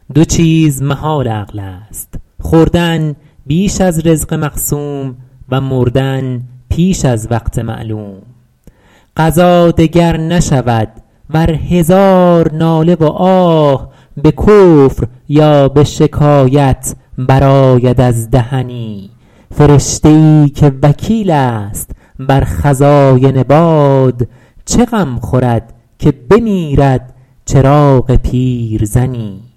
دو چیز محال عقل است: خوردن بیش از رزق مقسوم و مردن پیش از وقت معلوم. قضا دگر نشود ور هزار ناله و آه، به کفر یا به شکایت برآید از دهنی. فرشته ای که وکیل است بر خزاین باد، چه غم خورد که بمیرد چراغ پیرزنی.